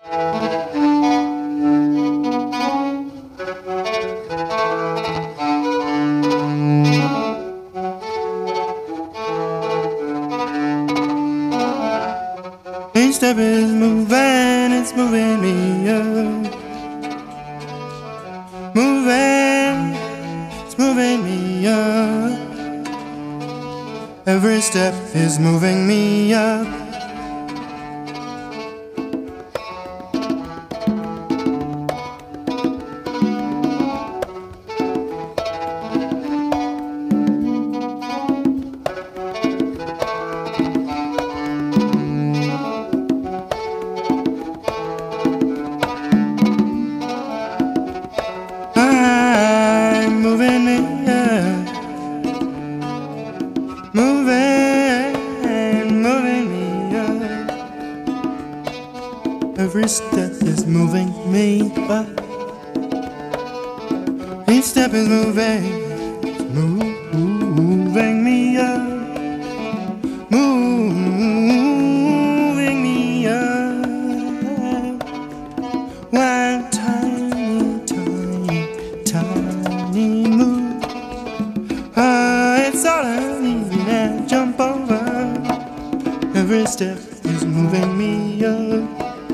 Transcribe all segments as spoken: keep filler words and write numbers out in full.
Each step is moving, it's moving me up. Moving, it's moving me up. Every step is moving me up. Every step is moving me up. Each step is moving, moving me up, moving me up. One tiny, tiny, tiny move. Ah, it's all I need to jump over. Every step is moving me up.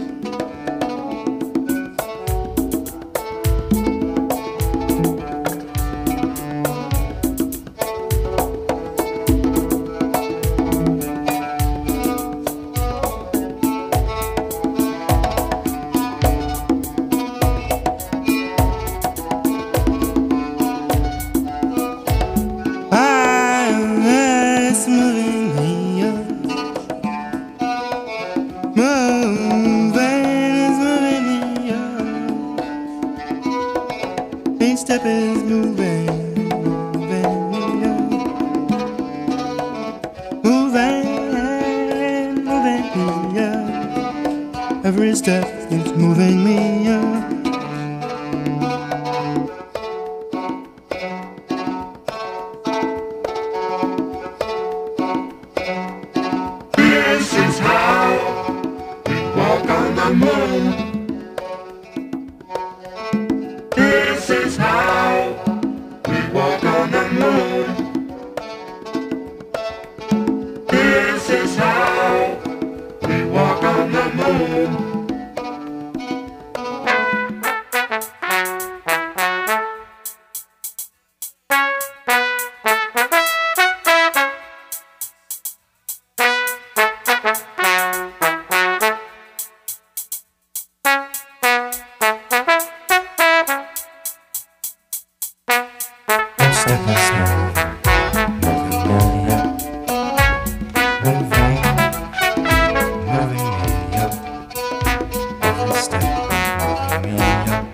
Each step is moving, moving me up. Moving, moving me up. Every step is moving me up. This is how we walk on the moon. This is how we walk on the moon. This is how we walk on the moon. Step by step, moving me up, moving, moving me up. Every step, moving me up.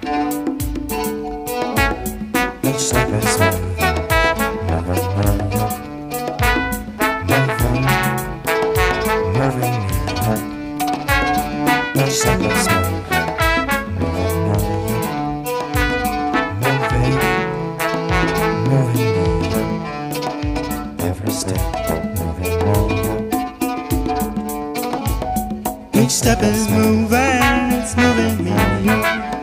Each step is moving, moving me up, moving, moving me up. Each step is moving, moving me up, moving. Moving me up. Every step moving me up. Each step is moving, it's moving me up.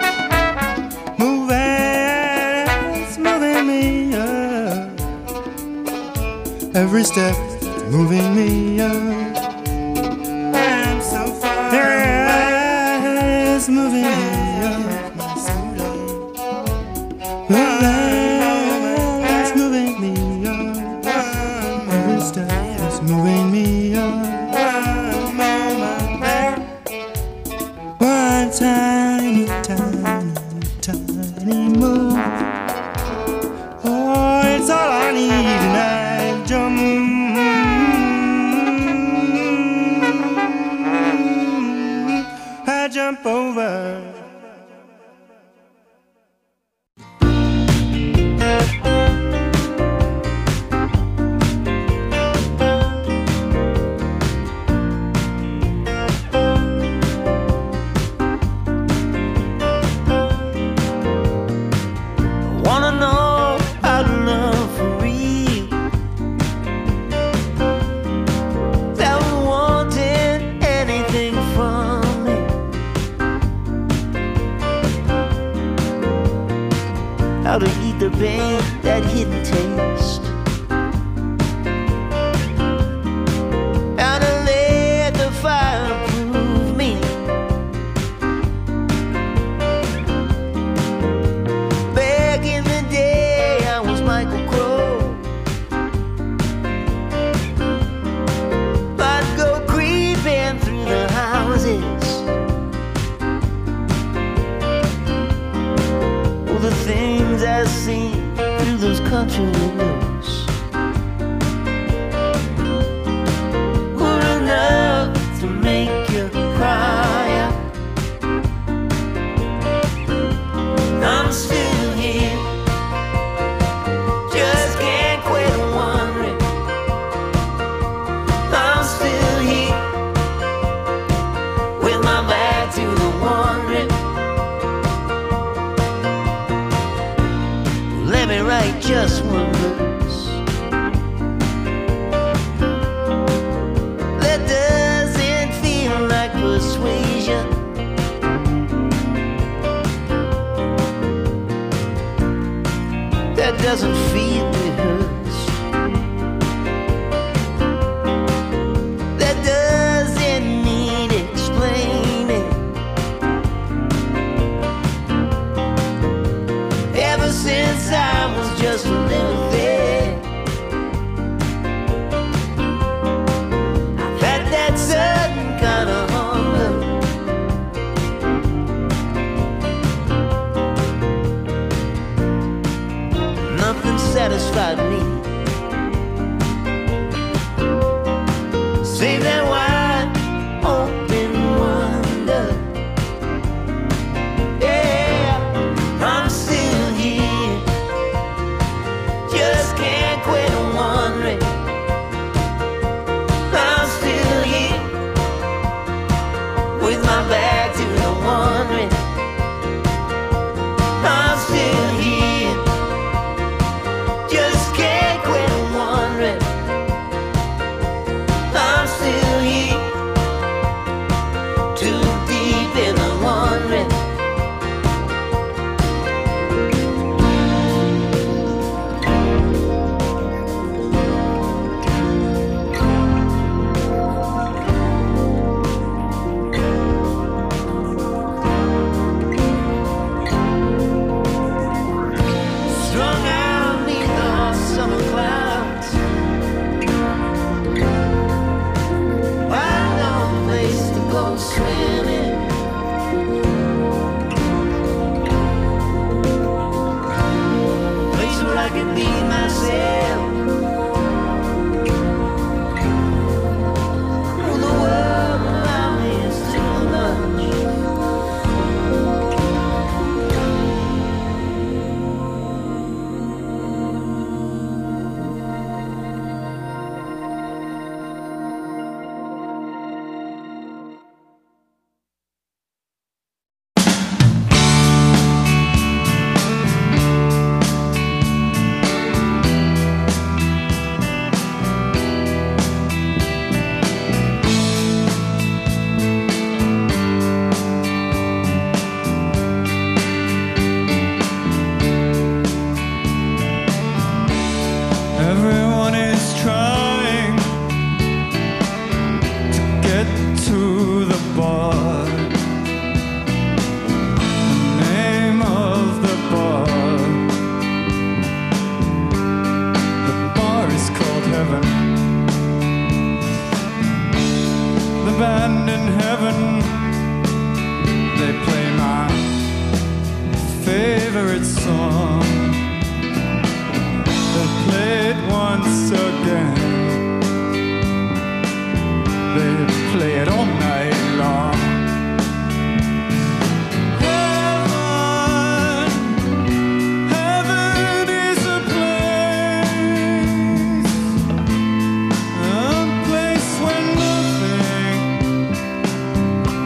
Moving, it's moving me up. Every step moving me up. I'm so far away. It's moving me up. Moving. Moving me up, one tiny, tiny, tiny move. Oh, it's all I need, and I jump, I jump over. creeping, that hidden taste. And I let the fire prove me. Back in the day, I was Michael Crowe. I'd go creeping through the houses. All the things I see through those country windows were enough to make you cry out. I'm still here, just can't quit wondering. I'm still here, with my back to the wandering. Let me write just one verse that doesn't feel like persuasion. That doesn't feel rehearsed. That doesn't need explaining. Ever since I was just a little thing, I've had that sudden kind of hunger. Nothing satisfied me save that wide open wonder. Yeah, I'm still here, just can't quit wondering. I'm still here, with my back to the wondering. I'm still here, just can't quit wondering. I'm still here, too deep in the wondering. Strung out neath the hot summer clouds, find no place to go swimming. Place where I could be myself. Oh, the world around me is too much. Everyone is trying to get to the bar. The name of the bar, the bar is called Heaven. The band in heaven, they play my favorite song. They'll play it once again. They play it all night long. Heaven, heaven is a place, a place where nothing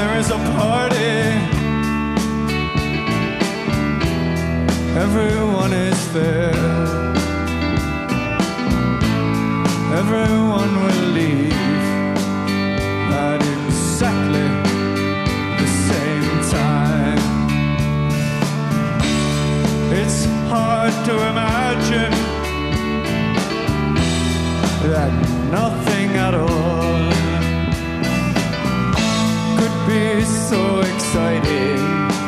there is a party. Everyone is there. Everyone will leave at exactly the same time. It's hard to imagine that nothing at all could be so exciting,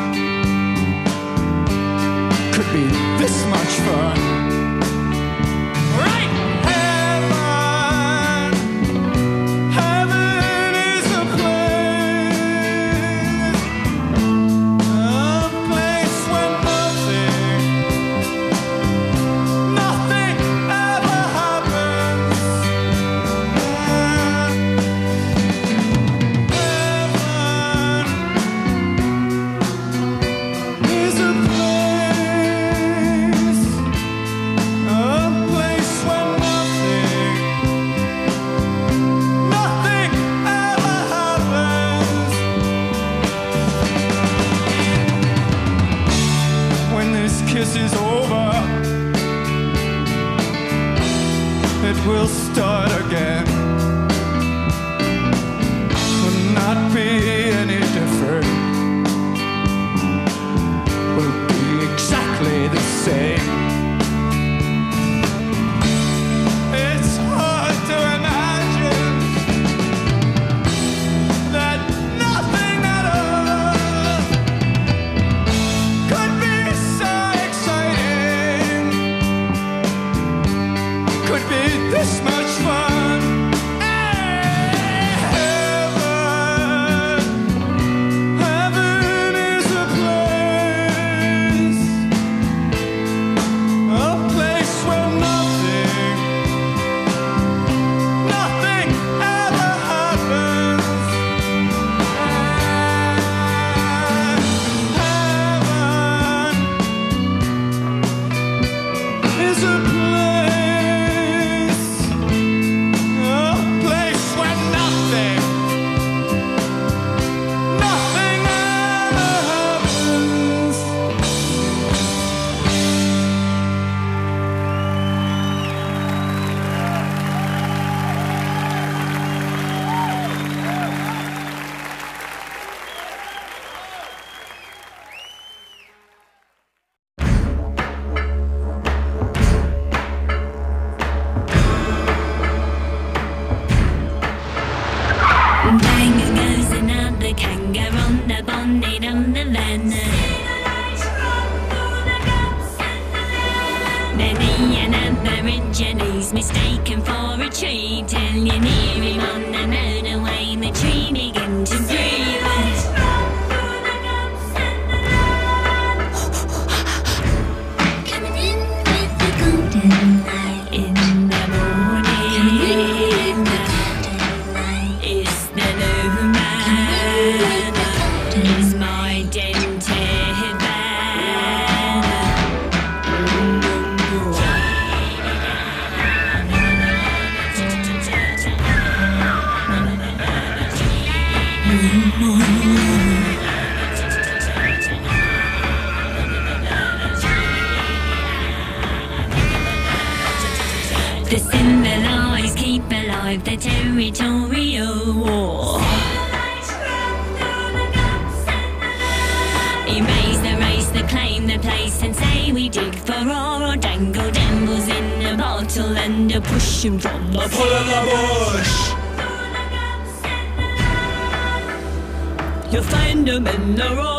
could be this much fun. Right? Heaven, heaven is a place, a place where nothing, nothing ever happens. Heaven is a place, a place where nothing, nothing ever happens. When this kiss is over, it will start again. Will not be any different. Will be exactly the same. It's hard to imagine that nothing at all could be so exciting, could be this much fun. Heaven, heaven is a place, a place where nothing, nothing ever happens. Heaven is a place, a place where nothing, nothing ever happens. Tango goes another kangaroo on the bonnet on the van. Many an Aborigines mistaken for a tree, till you near him on the motorway, the tree begin to breathe. Coming in with the golden light in the morning. Is the new man, is my dented van. The civilized keep alive the territorial war. Erase the race, the claim the place, and say we dig for ore, or dangle dambles in a bottle and a push 'em from the pull of the bush. You'll find 'em in the road.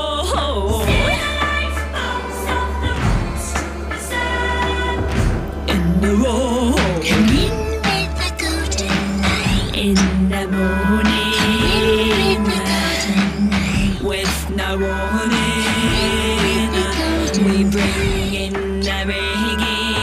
In the road. Come in with the golden light in the morning. With no warning, we bring in the rigging.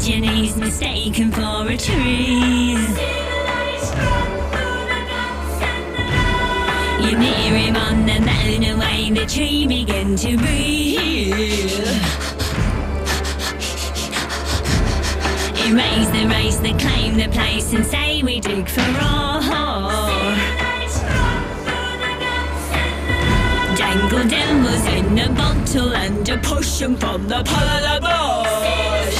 Imagine he's mistaken for a tree. You near him on the motorway, the tree began to breathe. Erase the race that claim the place and say we dig for all. Dangle devils in a bottle and a push 'em from the pole of the bush.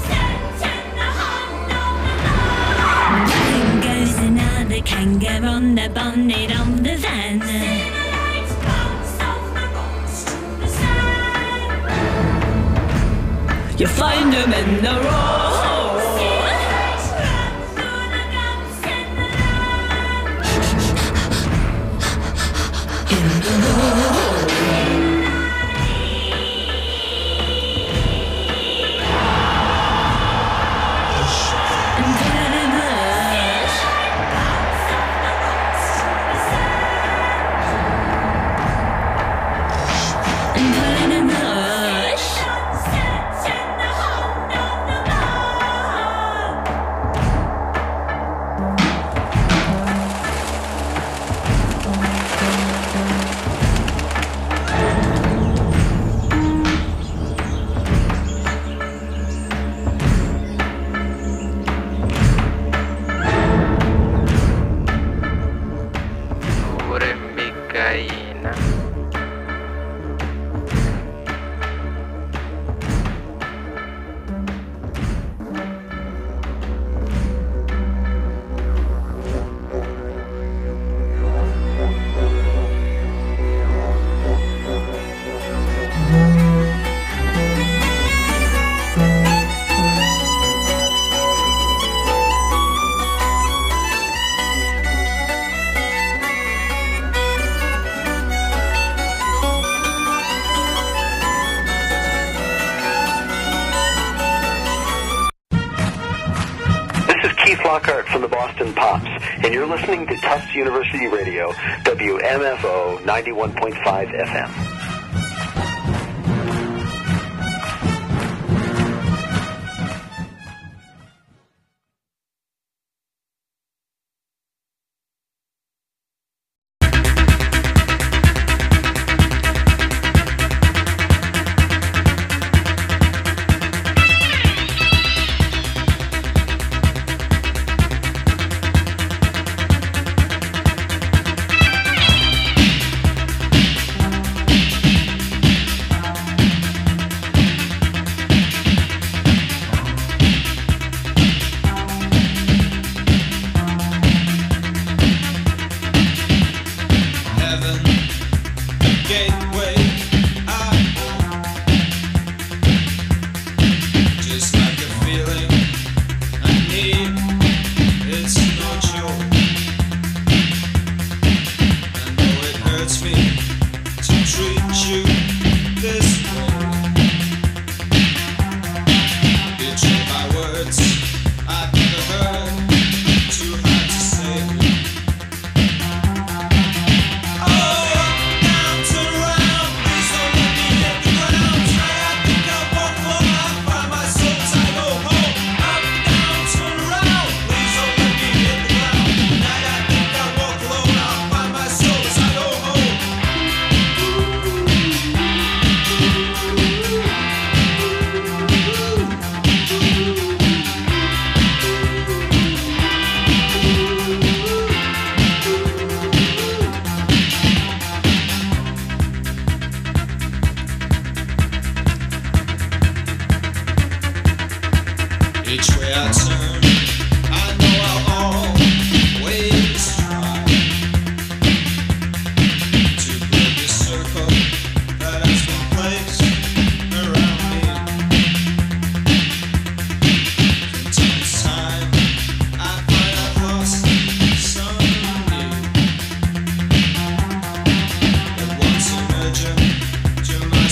Bang goes another kangaroo on the bonnet of the van. You find them in the road. Lockhart from the Boston Pops, and you're listening to Tufts University Radio, W M F O ninety-one point five F M.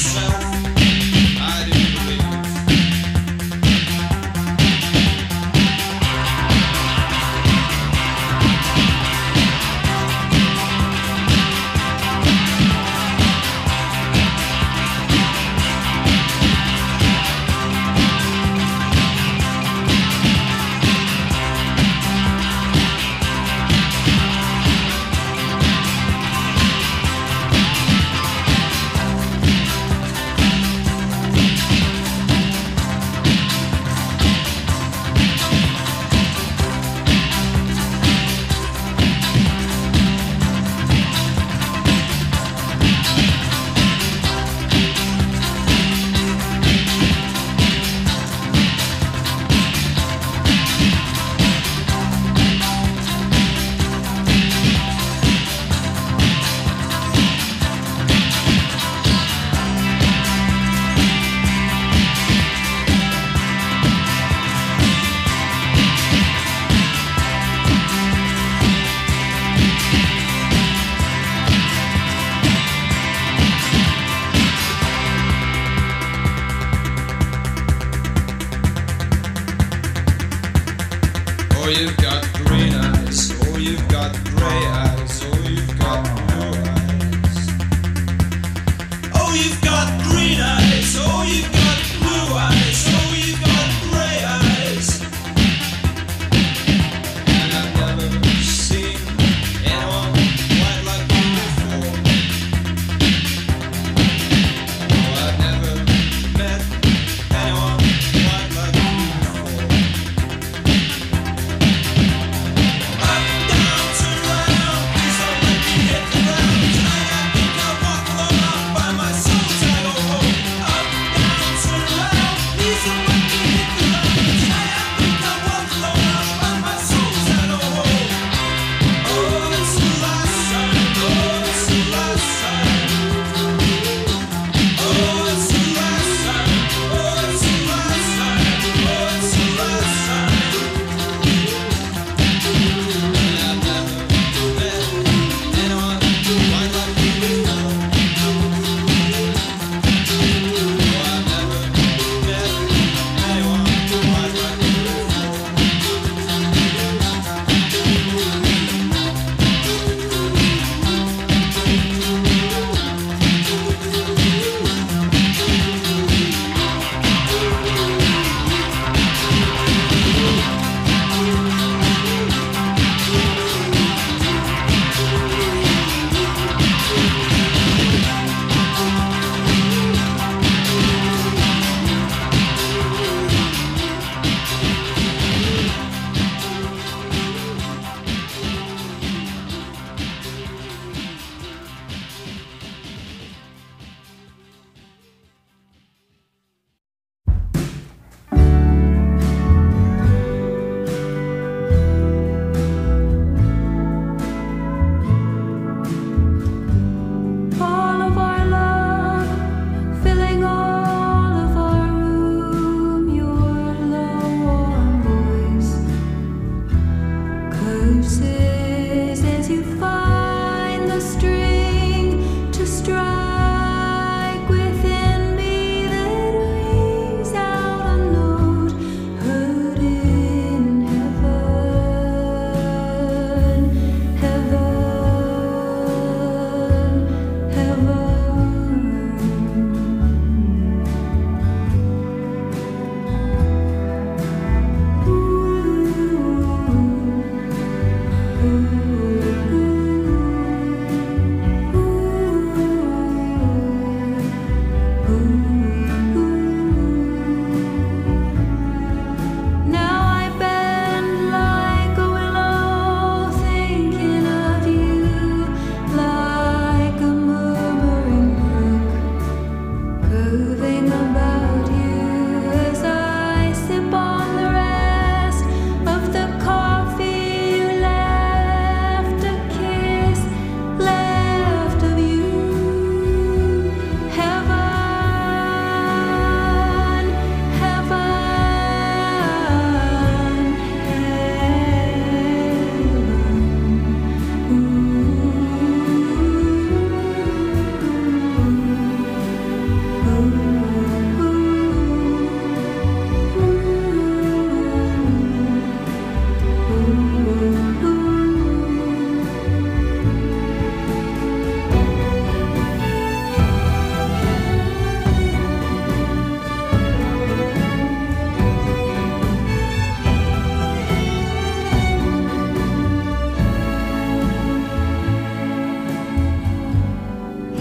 Myself, I do believe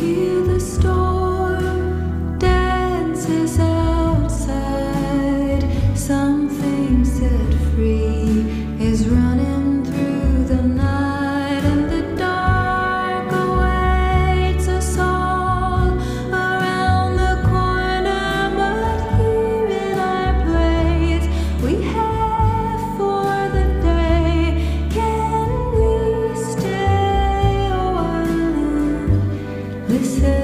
hear the storm dances outside. Something set free is running through the night, and the dark awaits us all around the corner. But here in our place we have for the day. Can we stay a while and listen?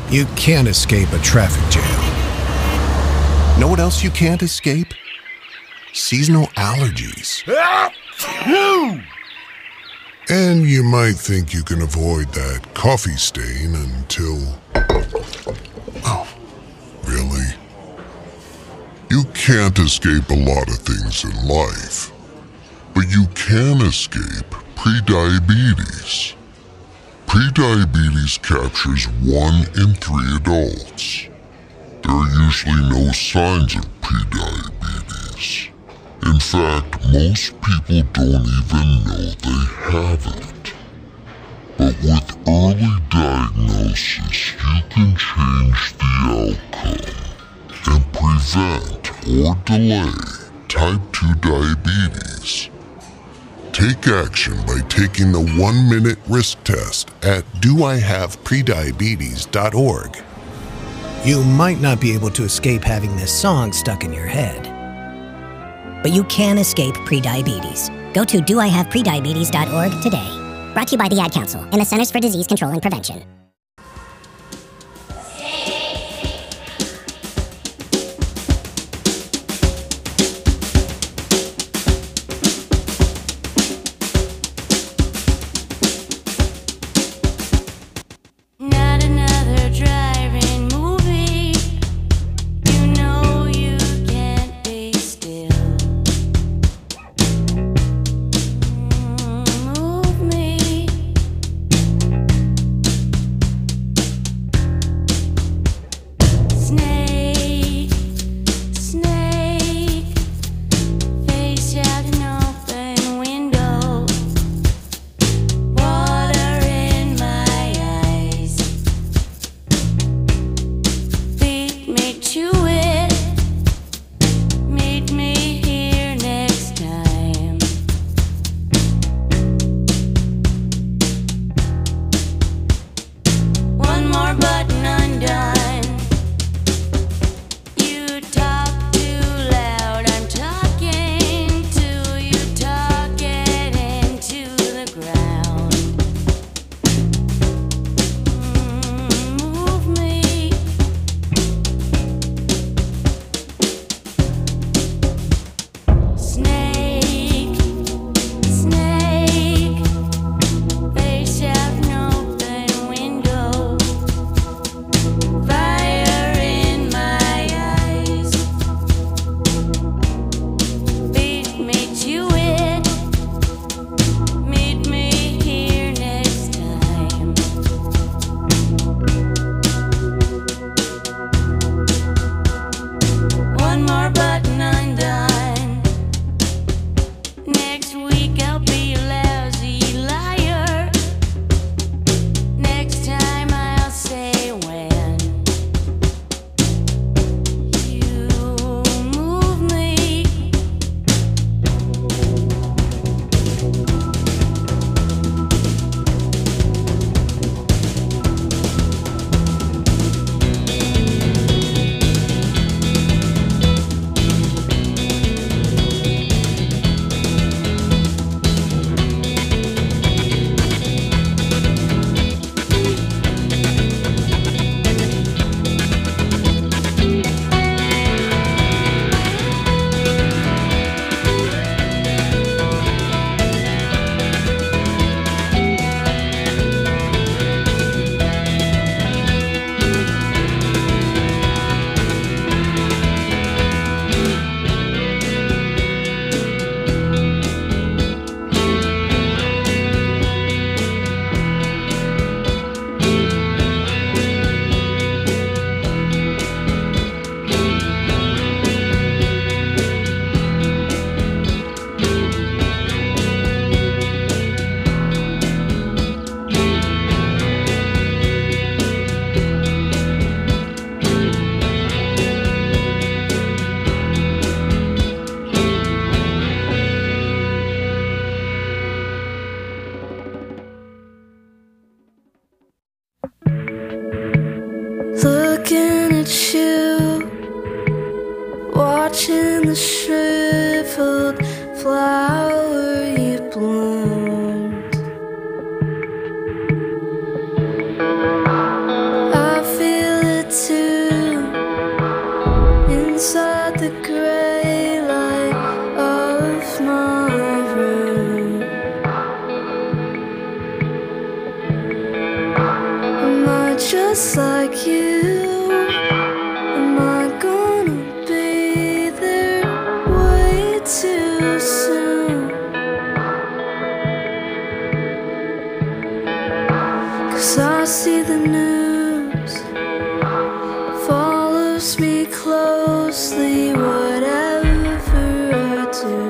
You can't escape a traffic jam. Know what else you can't escape? Seasonal allergies. And you might think you can avoid that coffee stain until... Oh, really? You can't escape a lot of things in life, but you can escape prediabetes. Prediabetes captures one in three adults. There are usually no signs of prediabetes. In fact, most people don't even know they have it. But with early diagnosis, you can change the outcome and prevent or delay type two diabetes. Take action by taking the one-minute risk test at do I have prediabetes dot org. You might not be able to escape having this song stuck in your head. But you can escape prediabetes. Go to do I have prediabetes dot org today. Brought to you by the Ad Council and the Centers for Disease Control and Prevention. Not another driving movie. You know you can't be still. Move me. Snake, snake, face out an open window. Water in my eyes. Beat me to it. Meet me here next time. One more button undone. You talk too loud. I'm talking to you. Talk it into the ground. Mm, Move me. Snake, snake, face out an open window. Fire in my eyes. Beat me to it. Meet me here next time. One more button undone. Next week I'll be a lousy liar. Next time I'll say when. You move me. Looking at you, watching the shriveled flower you bloomed. I feel just like you. Am I gonna be there way too soon? 'Cause I see the news follows me closely, whatever I do.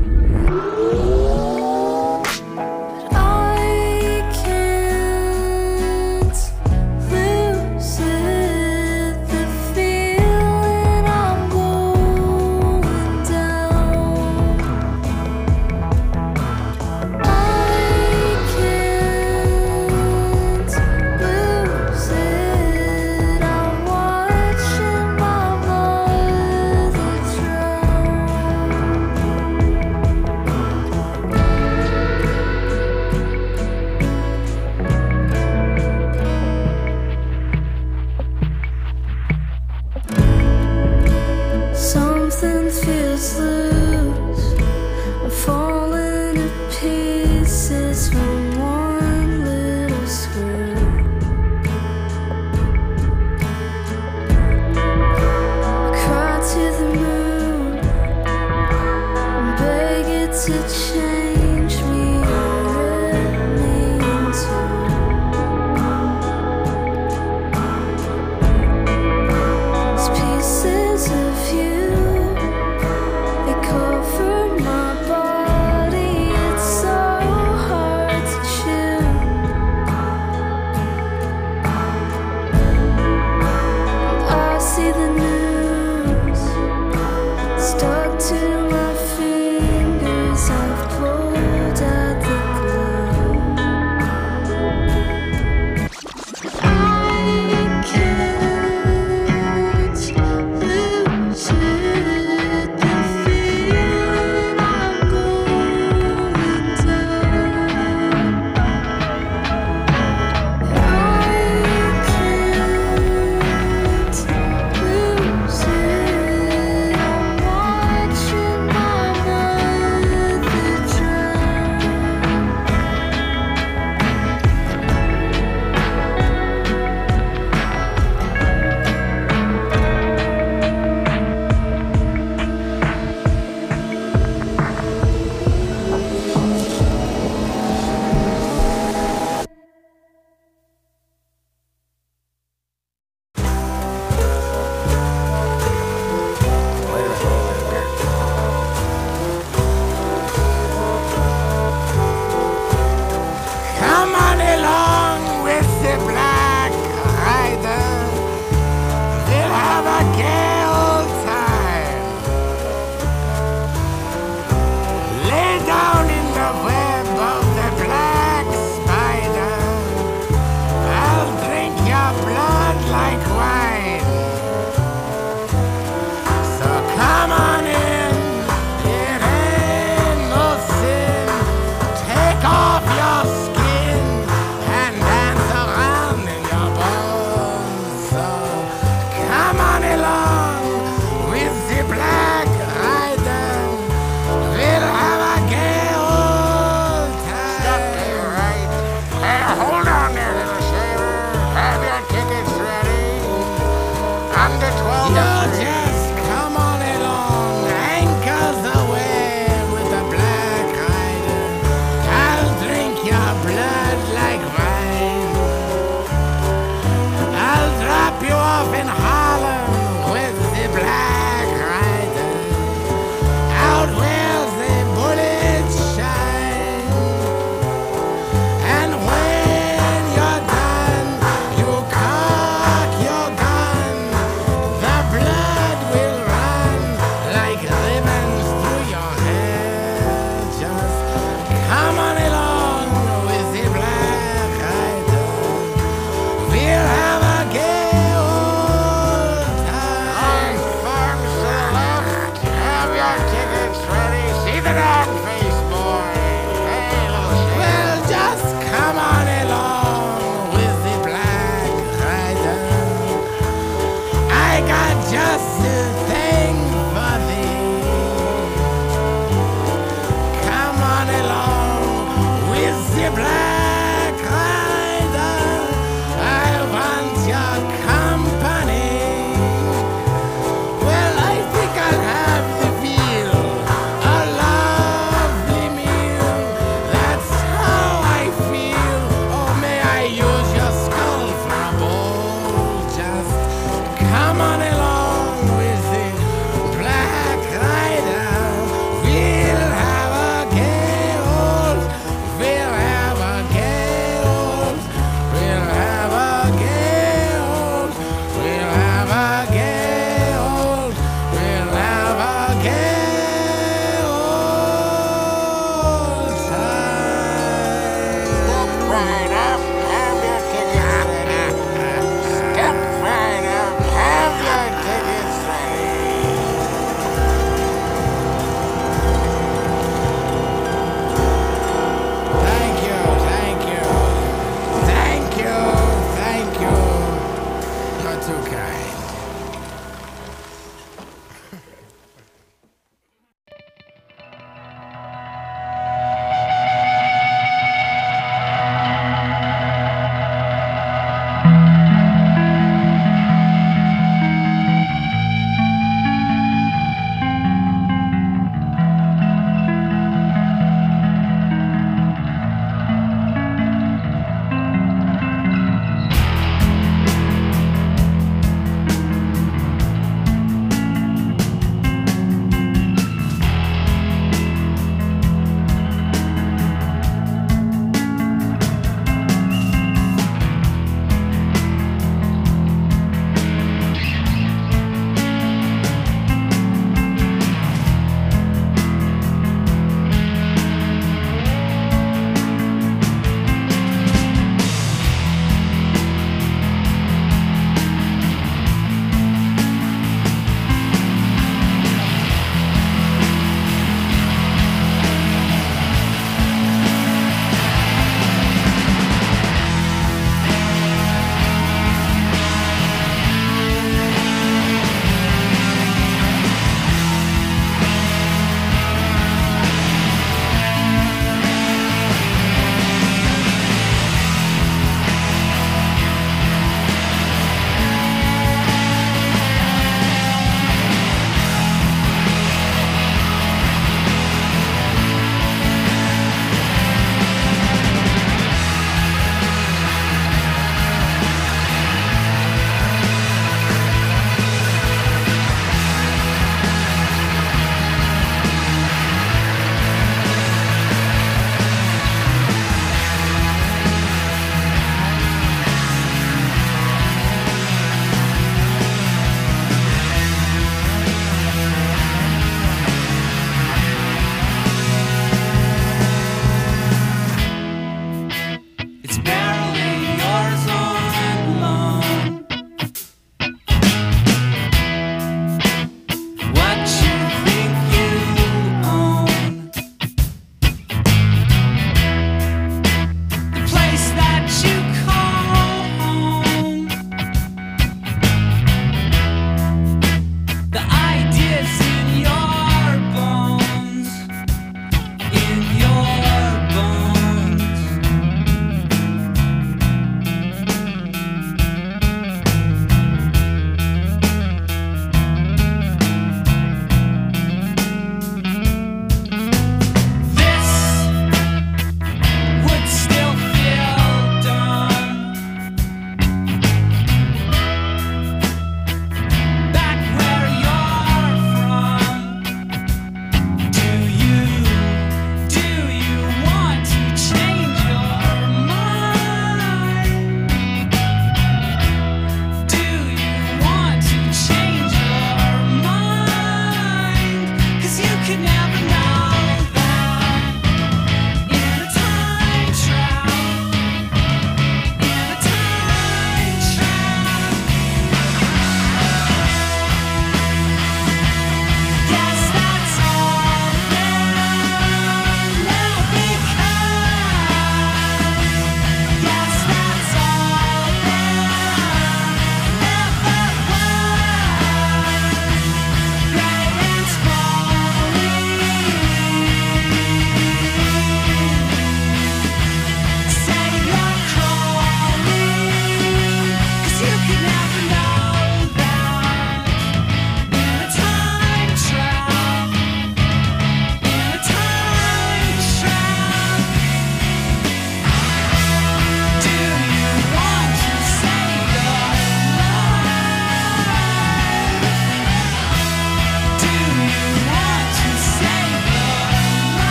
But I can't lose it, the feeling I'm going down. I can't lose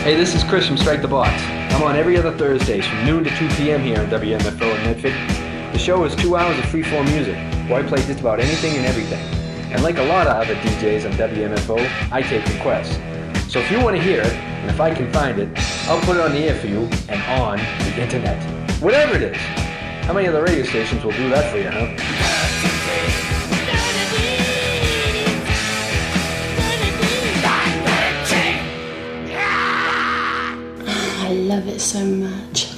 Hey, this is Chris from Strike the Box. I'm on every other Thursdays from noon to two p.m. here on W M F O in Medford. The show is two hours of free-form music, where I play just about anything and everything. And like a lot of other D Js on W M F O, I take requests. So if you want to hear it, and if I can find it, I'll put it on the air for you and on the internet. Whatever it is. How many other radio stations will do that for you, huh? I love it so much.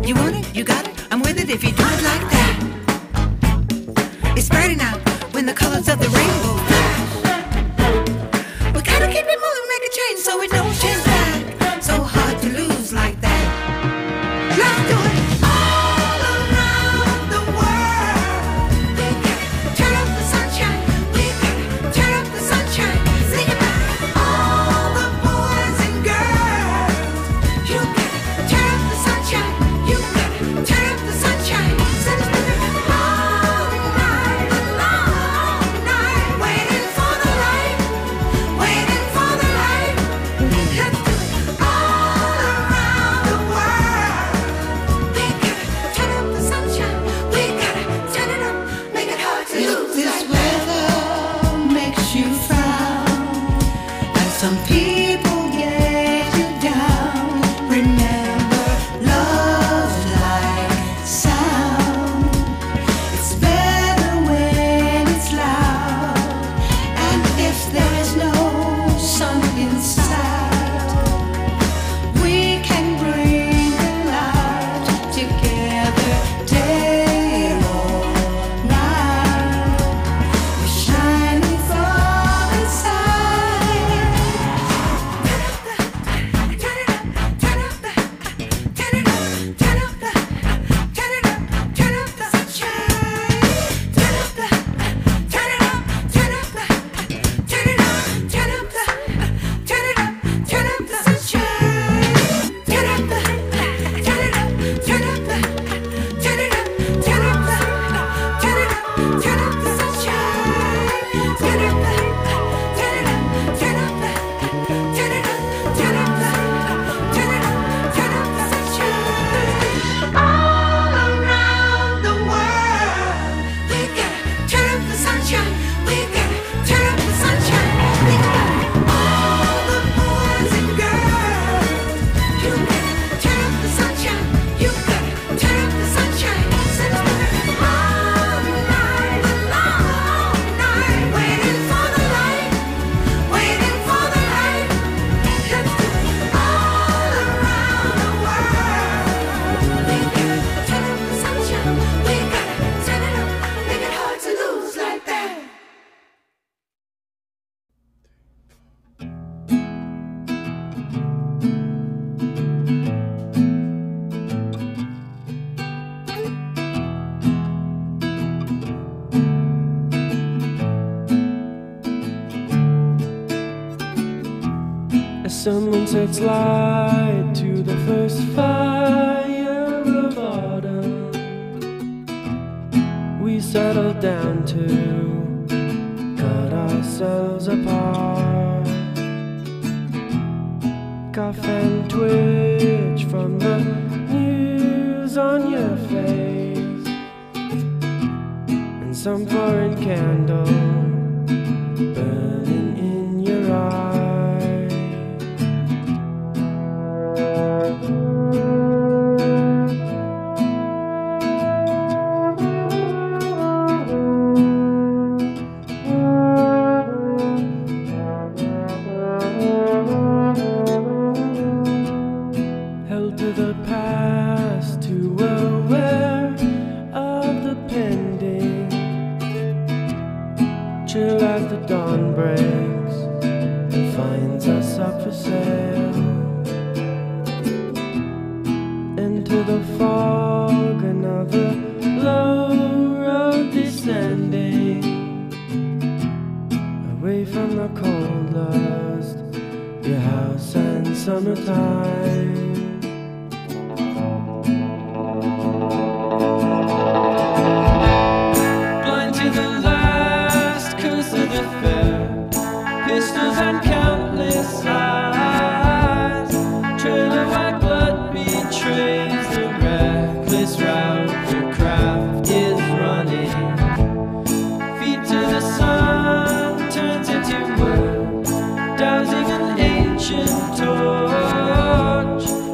You want it? You got it? I'm with it if you do it like that. It's spreading out when the colors of the rainbow flash. We gotta keep it moving, make a change so it don't change back. So hard to lose like that. Let's do it. All around the world. We gotta turn up the sunshine. We gotta turn up the sunshine. Sing it back. All the boys and girls. You gotta turn up the sunshine. You gotta turn up the sunshine. Send us all night, long night, waiting for the light, waiting for the light. Let's do it all around the world. We gotta turn up the sunshine. We gotta turn it up, make it hard to lose. This weather makes you frown, and some people get you down. Remember, love's like sound. It's better when it's loud, and if there's no sun inside, we can bring the light together day or night. We're shining from inside. Turn it up, turn up the, turn it up, turn up the, turn it up, turn up the sunshine. Turn up the, turn it up, turn up the, turn it up, turn up the, turn it up, turn up the sunshine. Turn up the, turn it up, turn up the, turn it up, turn up the, turn it up, turn up the sunshine. Turn up the, turn it up, turn up the, turn it up, turn up the, turn it up, turn up the sunshine. All around the world, we gotta turn up the sunshine. We gotta turn up the sunshine. We gotta all the boys and girls. You gotta turn up the sunshine. You gotta turn up the sunshine. Send us all night, long night, waiting for the light, waiting for the light. Let's do it all around the world. We gotta turn up the sunshine. We gotta turn it up, make it hard to lose like that. As someone sets light to the first fire of autumn, we settle down to cut ourselves apart. Cough and twitch from the news on your face, and some foreign candle burning in your eye. Held to the past, too aware of the pending. Chill as the dawn breaks and finds us up for sale. Into the fog, another low road descending, away from the cold lust, your house and summertime. Blind to the last curse of the fair, pistols and countless eyes. Trail of white blood betrays the reckless route your craft is running. Feet to the sun turns into wood, dousing an ancient torch.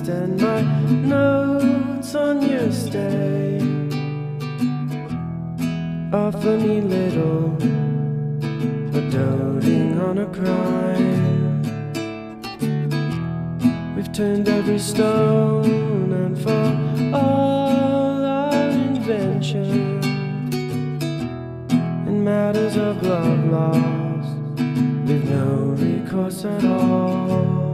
past and my notes on your stay offer me little, but doting on a crime. We've turned every stone, and for all our invention in matters of love lost, we've no recourse at all.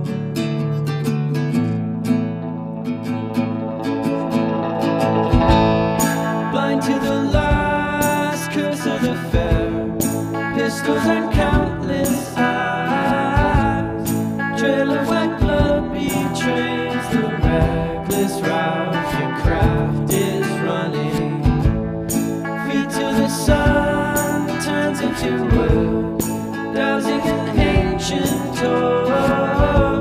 Blind to the last curse of the fair, pistols and countless eyes, trail of white blood betrays the reckless route your craft is running. Feet to the sun turns into wood, dowsing an ancient toy.